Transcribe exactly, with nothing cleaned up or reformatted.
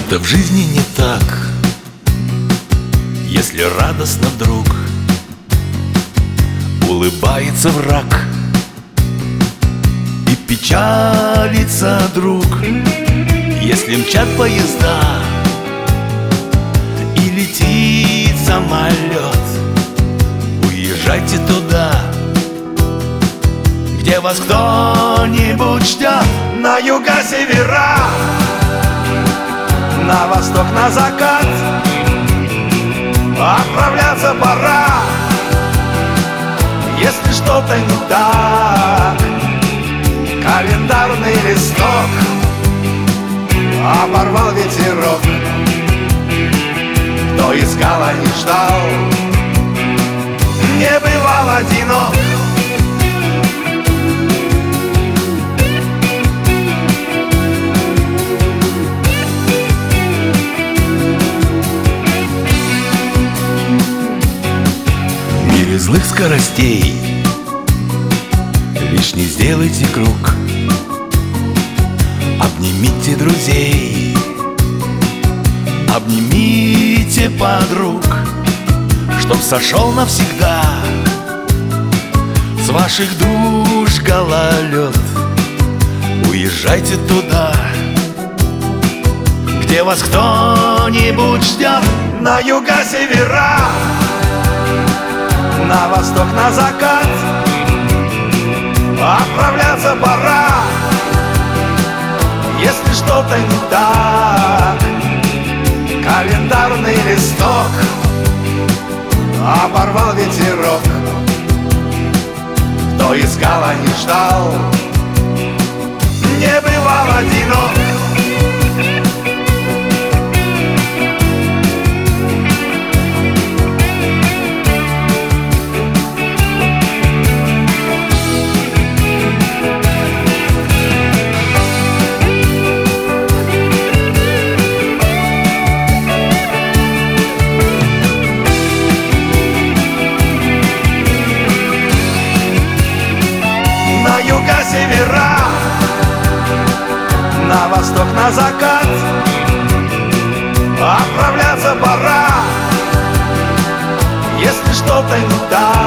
чем-то в жизни не так, если радостно вдруг улыбается враг и печалится друг. Если мчат поезда и летит самолет, уезжайте туда, где вас кто-нибудь ждет. На юга, севера, на восток, на закат отправляться пора. Если что-то не так, календарный листок оборвал ветерок. Кто искал, а не ждал, не бывал одинок. В мире злых скоростей лишний сделайте круг, обнимите друзей, обнимите подруг, чтоб сошел навсегда с ваших душ гололед. Уезжайте туда, где вас кто-нибудь ждет. На юга, севера, на восток, на закат отправляться пора. Если что-то не так, календарный листок оборвал ветерок. Кто искал, а не ждал, не бывал одинок. На юга, севера, на восток, на закат отправляться пора. Если что-то не так,